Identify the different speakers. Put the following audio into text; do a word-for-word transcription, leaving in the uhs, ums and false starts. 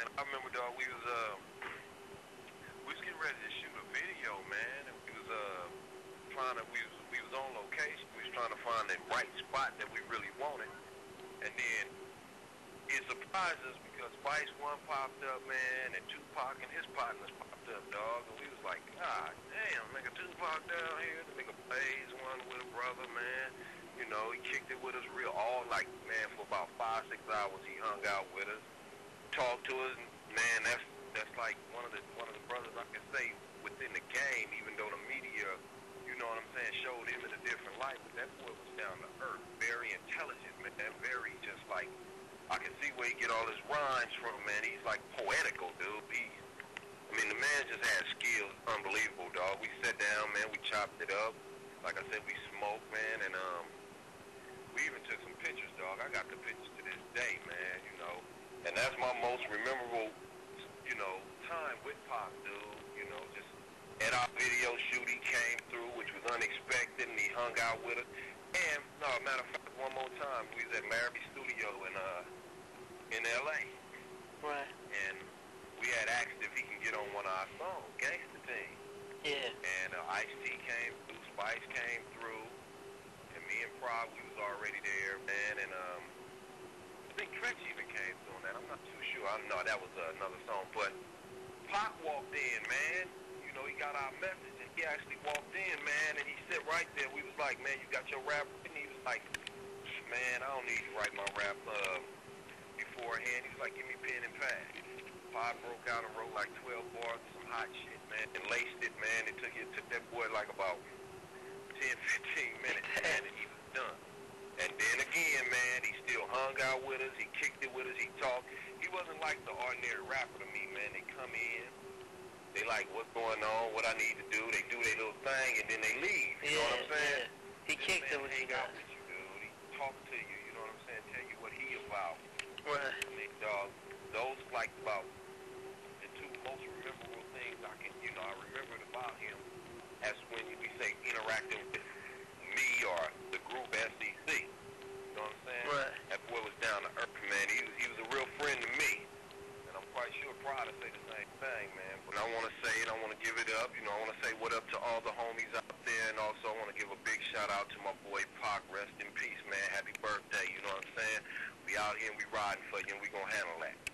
Speaker 1: man. I remember, dog, we was, uh, we was getting ready to shoot a video, man, and we was, uh, trying to, we was, we was on location. We was trying to find the right spot that we really wanted. And then it surprised us because Spice One popped up, man, and Tupac and his partners popped up, dog. And we was like, God damn, nigga, Tupac down here, the nigga plays one with a brother, man. You know, he kicked it with us real all, like, man, for about five, six hours he hung out with us, talked to us, and, man, that's that's like one of the one of the brothers I can say within the game, even though the media, you know what I'm saying, showed him in a different light, but that boy was down to earth, very intelligent, man, very just like, I can see where he get all his rhymes from, man. He's like poetical, dude. He, I mean, the man just has skills, unbelievable, dog. We sat down, man, we chopped it up. Like I said, we smoked, man, and um, we even took some pictures, dog. I got the pictures to this day, man, you know. And that's my most memorable, you know, time with Pac, dude. You know, just at our video shoot, he came through, which was unexpected, and he hung out with us. And, no, matter of fact, one more time, we was at Larrabee Studio in, uh, in L A
Speaker 2: Right.
Speaker 1: And we had asked if he can get on one of our songs, Gangsta Team.
Speaker 2: Yeah.
Speaker 1: And uh, Ice-T came through, Spice came through, and me and Prog, we was already there, man. And um, I think Tretch even came through on that. I'm not too sure. I don't know. That was uh, another song. But Pac walked in, man. You know, he got our message, and he actually walked in, man, and he sat right there. We was like, man, you got your rap? And he was like, man, I don't need to write my rap uh, beforehand. He was like, give me pen and pad. Pac broke out and wrote like twelve bars of some hot shit, man, and laced it, man. It took, it took that boy like about ten, fifteen minutes, man, and he was done. And then again, man, he still hung out with us. He kicked it with us. He talked. He wasn't like the ordinary rapper to me, man. They come in. They like, what's going on, what I need to do. They do their little thing, and then they leave. You
Speaker 2: yeah,
Speaker 1: know what I'm saying?
Speaker 2: Yeah. He
Speaker 1: this
Speaker 2: kicked
Speaker 1: man
Speaker 2: it with
Speaker 1: hang
Speaker 2: you
Speaker 1: out
Speaker 2: guys.
Speaker 1: with you, dude. He talk to you, you know what I'm saying? Tell you what he about.
Speaker 2: Right.
Speaker 1: I mean, dog, those like about the two most memorable things I can, you know, I remembered about him. That's when we say interacting with me or the group S E C. You know what I'm saying?
Speaker 2: Right.
Speaker 1: That boy was down to earth, man. He was, he was a real friend to me. And I'm quite sure proud to say the same thing, man. But I want to say it, I want to give it up. You know, I want to say what up to all the homies out there. And also I want to give a big shout out to my boy Pac. Rest in peace, man. Happy birthday. You know what I'm saying? We out here and we riding for you and we going to handle that.